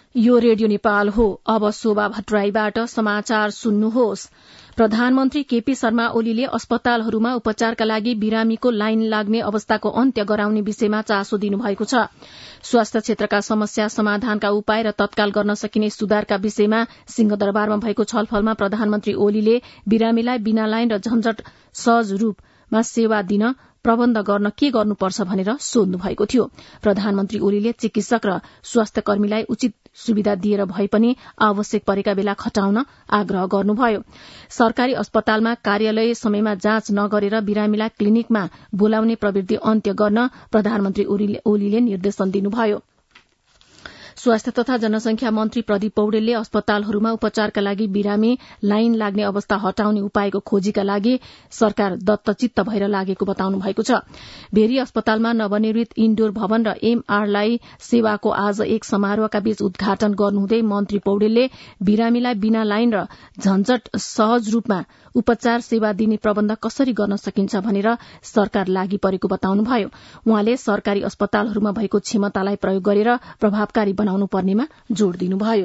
यो रेडियो नेपाल हो। अब शोभा भट्टराईबाट समाचार सुन्नुहोस्। प्रधानमन्त्री केपी शर्मा ओलीले अस्पतालहरूमा उपचारका लागि बिरामीको लाइन लाग्ने अवस्थाको अन्त्य गराउने विषयमा चासो दिनुभएको छ। स्वास्थ्य क्षेत्रका समस्या समाधानका उपाय र तत्काल गर्न सकिने सुधारका विषयमा सिंहदरबारमा भएको छलफलमा प्रधानमन्त्री ओलीले बिरामीलाई बिना लाइन र झन्झट सहज रूपमा सेवा दिन प्रबन्ध गर्न के गर्नुपर्छ भनेर सोध्नु भएको थियो। प्रधानमन्त्री ओलीले चिकित्सक र स्वास्थ्य कर्मीलाई उचित सुविधा दिएर भए पनि आवश्यक परेका बेला खटाउन आग्रह गर्नुभयो। सरकारी अस्पतालमा कार्यालय समयमा जाँच नगरेर बिरामीलाई क्लिनिकमा बोलाउने प्रवृत्ति अन्त्य गर्न प्रधानमन्त्री ओलीले निर्देशन दिनुभयो। स्वास्थ्य तथा जनसंख्या मन्त्री प्रदीप पौडेलले अस्पतालहरूमा उपचारका लागि बिरामी लाइन लाग्ने अवस्था हटाउने उपायको खोजीका लागि सरकार दत्तचित्त भएर लागेको बताउनु भएको छ। भेरी अस्पतालमा नवनिर्मित इन्डोर भवन र एमआरआई सेवाको आज एक समारोहका बीच उद्घाटन गर्नुहुँदै मन्त्री पौडेलले बिरामीलाई बिना लाइन र झन्झट सहज रूपमा उपचार सेवा दिने प्रबन्ध कसरी गर्न सकिन्छ भनेर सरकार लागि परेको बताउनुभयो। उहाँले सरकारी अस्पतालहरूमा भएको क्षमतालाई प्रयोग गरेर प्रभावकारी बनाउनु पर्नेमा जोड़ दिनुभयो।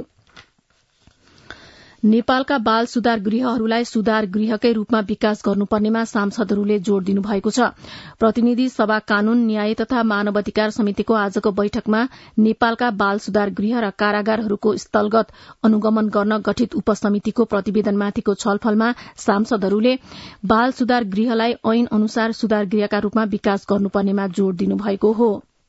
नेपालका बाल सुधार गृहहरूलाई सुधार गृहकै रूपमा विकास गर्नुपर्नेमा सांसदहरूले जोड़ दिनुभएको छ। प्रतिनिधि सभा कानून न्याय तथा मानवाधिकार समितिको आजको बैठकमा नेपालका बाल सुधार गृह र कारागारहरूको स्थलगत अनुगमन गर्न गठित उपसमितिको प्रतिवेदनमाथिको छलफलमा सांसदहरूले बाल सुधार गृहलाई ऐन अनुसार सुधार गृहका रूपमा विकास गर्नुपर्नेमा जोड़ दिनुभएको हो।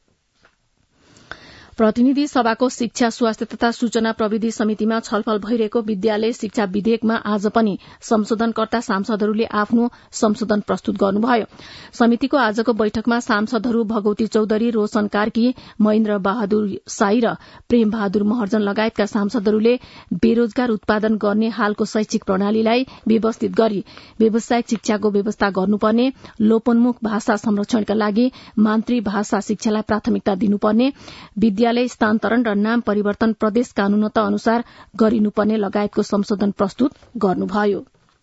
प्रतिनिधि सभाको शिक्षा स्वास्थ्य तथा सूचना प्रविधि समितिमा छलफल भइरहेको विद्यालय शिक्षा विधेयकमा आज पनि संशोधनकर्ता सांसदहरूले आफ्नो संशोधन प्रस्तुत गर्नुभयो। समितिको आजको बैठकमा सांसदहरू भगवती चौधरी, रोशन कार्की, महेन्द्र बहादुर साई र प्रेम बहादुर महर्जन लगायतका सांसदहरूले बेरोजगार उत्पादन गर्ने हालको शैक्षिक प्रणालीलाई व्यवस्थित गरी व्यावसायिक शिक्षाको व्यवस्था गर्नुपर्ने, लोपोन्मुख भाषा संरक्षणका लागि मातृभाषा शिक्षालाई प्राथमिकता दिनुपर्ने, विद्यालय स्थानान्तरण र नाम परिवर्तन प्रदेश कानूनता अनुसार गरिनुपर्ने लगायतको संशोधन प्रस्तुत गर्नुभयो।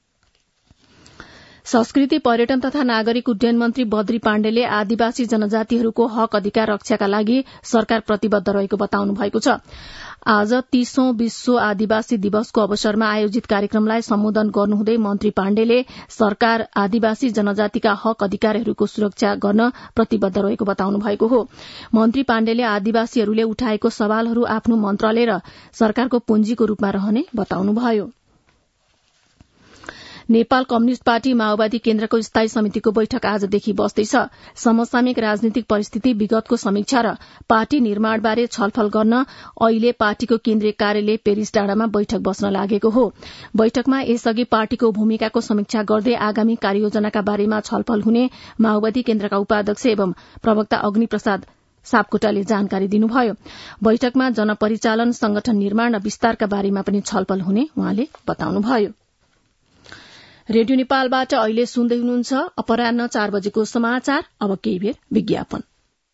संस्कृति पर्यटन तथा नागरिक उड्डयन मन्त्री बद्री पाण्डेले आदिवासी जनजातिहरूको हक अधिकार रक्षाका लागि सरकार प्रतिबद्ध रहेको बताउनु भएको छ। आज 30औं विश्व आदिवासी दिवसको अवसरमा आयोजित कार्यक्रमलाई सम्बोधन गर्नुहुँदै मन्त्री पाण्डेले सरकार आदिवासी जनजातिका हक अधिकारहरूको सुरक्षा गर्न प्रतिबद्ध रहेको बताउनु भएको हो। मन्त्री पाण्डेले आदिवासीहरूले उठाएको सवालहरू आफ्नो मन्त्रालय र सरकारको पुँजीको रूपमा रहने बताउनुभयो। नेपाल कम्युनिष्ट पार्टी माओवादी केन्द्रको स्थायी समितिको बैठक आजदेखि बस्दैछ। समसामयिक राजनीतिक परिस्थिति, विगतको समीक्षा र पार्टी निर्माणबारे छलफल गर्न अहिले पार्टीको केन्द्रीय कार्यालय पेरिस डाँडामा बैठक बस्न लागेको हो। बैठकमा यसअघि पार्टीको भूमिकाको समीक्षा गर्दै आगामी कार्ययोजनाका बारेमा छलफल हुने माओवादी केन्द्रका उपाध्यक्ष एवं प्रवक्ता अग्निप्रसाद सापकोटाले जानकारी दिनुभयो। बैठकमा जनपरिचालन, संगठन निर्माण र विस्तारका बारेमा पनि छलफल हुने उहाँले बताउनुभयो। रेडियो नेपालबाट अहिले सुन्दै हुनुहुन्छ अपराह्न 4 बजेको समाचार। अब केही बेर विज्ञापन।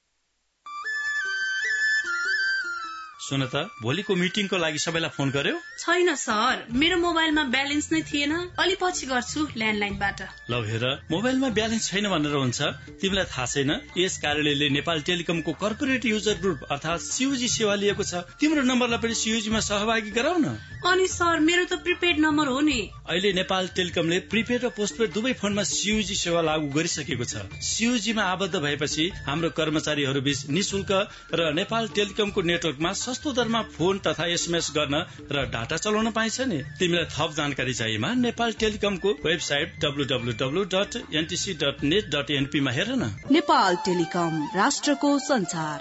सुन त, भोलिको मिटिङको लागि सबैलाई फोन गर्यो? छैन सर, मेरो मोबाइलमा ब्यालेन्स नै थिएन। अलि पछि गर्छु ल्यान्डलाइनबाट। ल हेर, मोबाइलमा ब्यालेन्स छैन भनेर हुन्छ? तिमीलाई थाहा छैन यस कार्यालयले नेपाल टेलिकमको कर्पोरेट युजर ग्रुप अर्थात सीयूजी सेवा लिएको छ। तिम्रो नम्बरलाई पनि सीयूजीमा सहभागी गराउन। अनि सर, मेरो त प्रिपेड नम्बर हो नि। अहिले नेपाल टेलिकमले प्रिपेड र पोस्टपेड दुवै फोनमा सीयूजी सेवा लागू गरिसकेको छ। सीयूजीमा आबद्ध भएपछि हाम्रो कर्मचारीहरू बीच निशुल्क र नेपाल टेलिकमको नेटवर्कमा सस्तो दरमा फोन तथा एसएमएस गर्न र डाटा चलाउन पाइन्छ नि। तिमीलाई थप जानकारी चाहिएमा नेपाल टेलिकमको वेबसाइट www.ntc.net.np मा हेर न। नेपाल टेलिकम, राष्ट्रको संचार।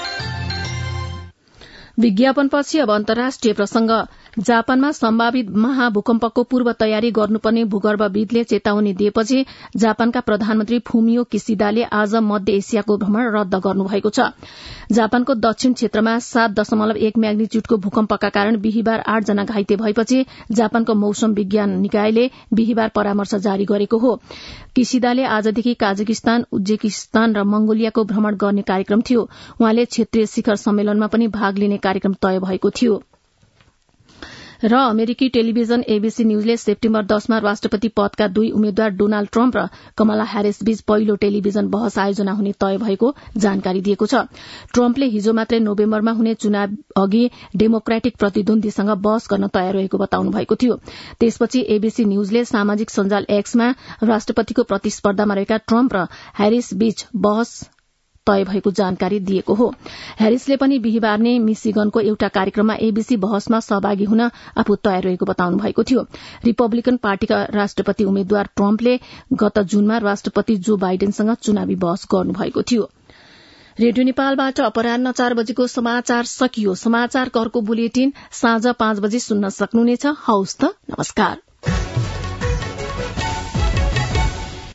विज्ञापनपछि अब अन्तर्राष्ट्रिय प्रसंग। जापानमा सम्भावित महाभूकम्पको पूर्व तयारी गर्नुपर्ने भूगर्भविदले चेतावनी दिएपछि जापानका प्रधानमन्त्री फुमियो किसिदाले आज मध्य एसियाको भ्रमण रद्द गर्नुभएको छ। जापानको दक्षिण क्षेत्रमा 7.1 म्याग्निच्युडको भूकम्पका कारण बिहिबार 8 जना घाइते भएपछि जापानको मौसम विज्ञान निकायले बिहिबार परामर्श जारी गरेको हो। किसिदाले आजदेखि काजाकिस्तान, उज्बेकिस्तान र मंगोलियाको भ्रमण गर्ने कार्यक्रम थियो। उहाँले क्षेत्रीय शिखर सम्मेलनमा पनि भाग लिने कार्यक्रम तय भएको थियो। र अमेरिकी टेलिभिजन एबीसी न्यूजले सेप्टेम्बर 10 मा राष्ट्रपति पदका 2 उम्मेद्वार डोनाल्ड ट्रम्प र कमला हैरिस बीच पहिलो टेलिभिजन बहस आयोजना हुने तय भएको जानकारी दिएको छ। ट्रम्पले हिजो मात्रै नोभेम्बरमा हुने चुनाव अघि डेमोक्रेटिक प्रतिद्वन्दीसँग बहस गर्न तयार रहेको बताउनु भएको थियो। त्यसपछि एबीसी न्यूजले सामाजिक सञ्जाल एक्समा राष्ट्रपतिको प्रतिस्पर्धामा रहेका ट्रम्प र हैरिस बीच बहस तय भएको जानकारी दिएको हो। हैरिसले पनि बिहिबार नै मिशिगनको एउटा कार्यक्रममा एबीसी बहसमा सहभागी हुन आफू तयार रहेको बताउनु भएको थियो। रिपब्लिकन पार्टीका राष्ट्रपति उम्मेद्वार ट्रम्पले गत जुनमा राष्ट्रपति जो बाइडेनसँग चुनावी बहस गर्नुभएको थियो। रेडियो नेपालबाट अपराह्न 4 बजेको समाचार सकियो। समाचार घरको बुलेटिन साँझ 5 बजे सुन्न सक्नुहुनेछ। हवस् त, नमस्कार।